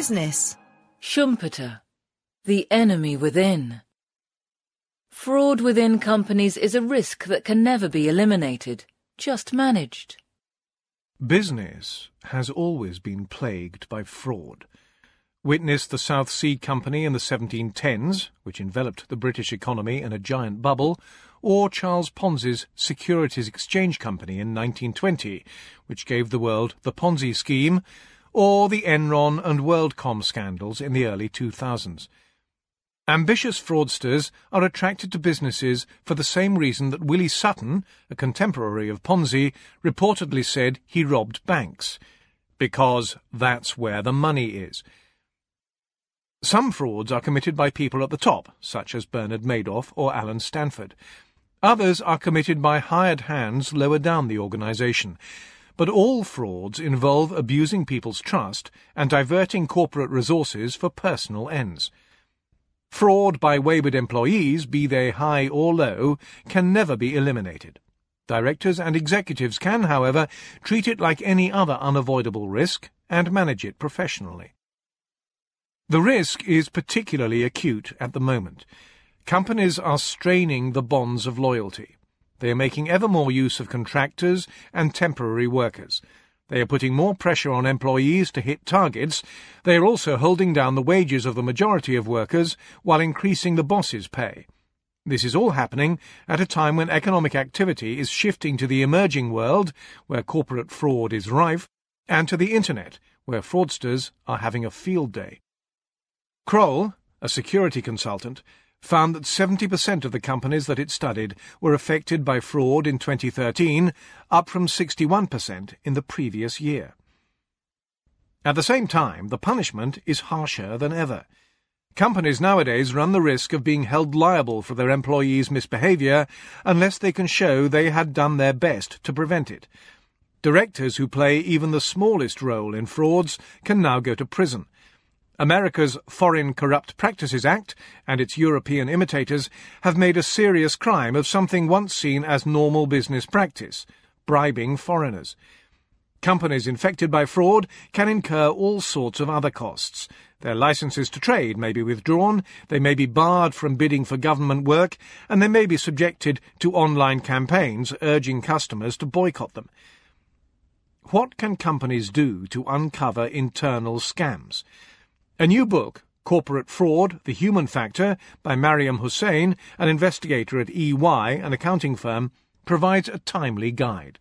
business. Schumpeter, the enemy within. Fraud within companies is a risk that can never be eliminated, just managed. Business has always been plagued by fraud. Witness the South Sea Company in the 1710s, which enveloped the British economy in a giant bubble, or Charles Ponzi's Securities Exchange Company in 1920, which gave the world the Ponzi scheme, or the Enron and WorldCom scandals in the early 2000s. Ambitious fraudsters are attracted to businesses for the same reason that Willie Sutton, a contemporary of Ponzi, reportedly said he robbed banks. Because that's where the money is. Some frauds are committed by people at the top, such as Bernard Madoff or Alan Stanford. Others are committed by hired hands lower down the organization. But all frauds involve abusing people's trust and diverting corporate resources for personal ends. Fraud by wayward employees, be they high or low, can never be eliminated. Directors and executives can, however, treat it like any other unavoidable risk and manage it professionally. The risk is particularly acute at the moment. Companies are straining the bonds of loyalty. They are making ever more use of contractors and temporary workers. They are putting more pressure on employees to hit targets. They are also holding down the wages of the majority of workers while increasing the boss's pay. This is all happening at a time when economic activity is shifting to the emerging world, where corporate fraud is rife, and to the Internet, where fraudsters are having a field day. Kroll, a security consultant, found that 70% of the companies that it studied were affected by fraud in 2013, up from 61% in the previous year. At the same time, the punishment is harsher than ever. Companies nowadays run the risk of being held liable for their employees' misbehavior unless they can show they had done their best to prevent it. Directors who play even the smallest role in frauds can now go to prison. America's Foreign Corrupt Practices Act and its European imitators have made a serious crime of something once seen as normal business practice, bribing foreigners. Companies infected by fraud can incur all sorts of other costs. Their licenses to trade may be withdrawn, they may be barred from bidding for government work, and they may be subjected to online campaigns urging customers to boycott them. What can companies do to uncover internal scams? A new book, Corporate Fraud, The Human Factor, by Mariam Hussain, an investigator at EY, an accounting firm, provides a timely guide.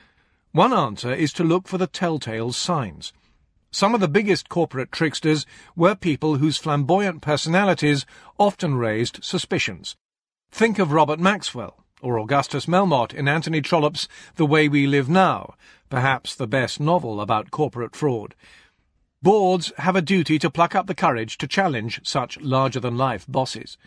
One answer is to look for the telltale signs. Some of the biggest corporate tricksters were people whose flamboyant personalities often raised suspicions. Think of Robert Maxwell, or Augustus Melmotte in Anthony Trollope's The Way We Live Now, perhaps the best novel about corporate fraud. Boards have a duty to pluck up the courage to challenge such larger-than-life bosses.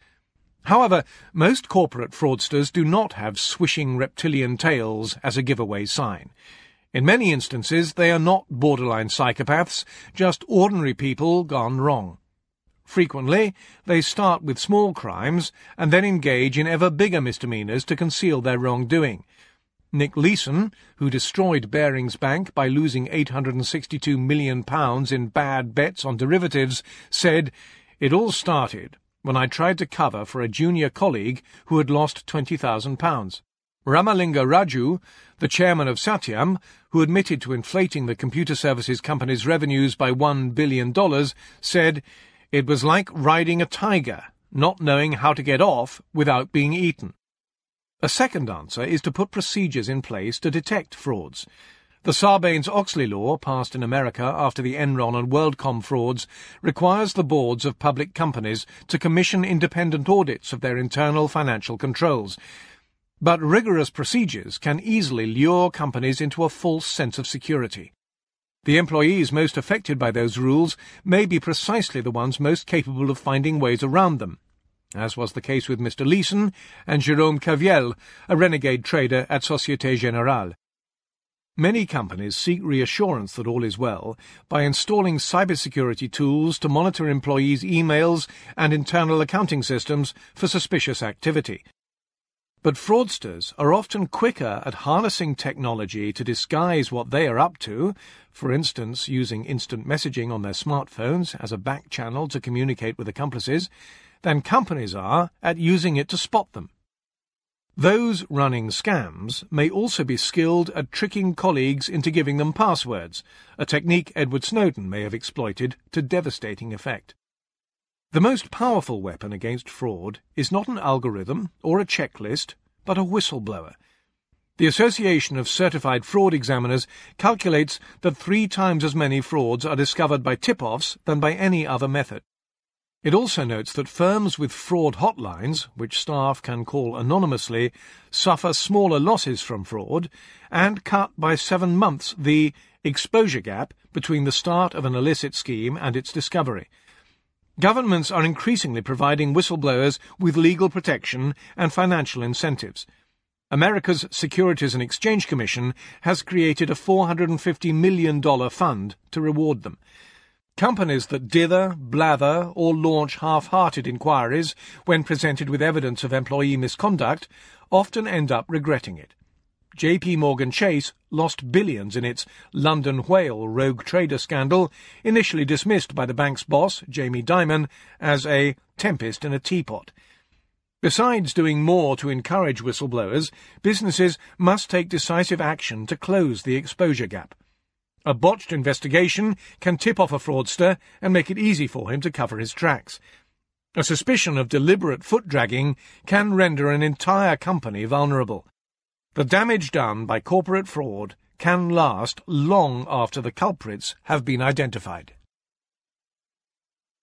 However, most corporate fraudsters do not have swishing reptilian tails as a giveaway sign. In many instances, they are not borderline psychopaths, just ordinary people gone wrong. Frequently, they start with small crimes and then engage in ever bigger misdemeanors to conceal their wrongdoing. Nick Leeson, who destroyed Barings Bank by losing £862 million in bad bets on derivatives, said, "It all started when I tried to cover for a junior colleague who had lost £20,000. Ramalinga Raju, the chairman of Satyam, who admitted to inflating the computer services company's revenues by $1 billion, said, "It was like riding a tiger, not knowing how to get off without being eaten." A second answer is to put procedures in place to detect frauds. The Sarbanes-Oxley law, passed in America after the Enron and WorldCom frauds, requires the boards of public companies to commission independent audits of their internal financial controls. But rigorous procedures can easily lure companies into a false sense of security. The employees most affected by those rules may be precisely the ones most capable of finding ways around them, as was the case with Mr. Leeson and Jérôme Caviel, a renegade trader at Société Générale. Many companies seek reassurance that all is well by installing cybersecurity tools to monitor employees' emails and internal accounting systems for suspicious activity. But fraudsters are often quicker at harnessing technology to disguise what they are up to, for instance using instant messaging on their smartphones as a back channel to communicate with accomplices, than companies are at using it to spot them. Those running scams may also be skilled at tricking colleagues into giving them passwords, a technique Edward Snowden may have exploited to devastating effect. The most powerful weapon against fraud is not an algorithm or a checklist, but a whistleblower. The Association of Certified Fraud Examiners calculates that 3 times as many frauds are discovered by tip-offs than by any other method. It also notes that firms with fraud hotlines, which staff can call anonymously, suffer smaller losses from fraud and cut by 7 months the exposure gap between the start of an illicit scheme and its discovery. Governments are increasingly providing whistleblowers with legal protection and financial incentives. America's Securities and Exchange Commission has created a $450 million fund to reward them. Companies that dither, blather, or launch half-hearted inquiries when presented with evidence of employee misconduct often end up regretting it. J.P. Morgan Chase lost billions in its London Whale rogue trader scandal, initially dismissed by the bank's boss, Jamie Dimon, as a tempest in a teapot. Besides doing more to encourage whistleblowers, businesses must take decisive action to close the exposure gap. A botched investigation can tip off a fraudster and make it easy for him to cover his tracks. A suspicion of deliberate foot-dragging can render an entire company vulnerable. The damage done by corporate fraud can last long after the culprits have been identified.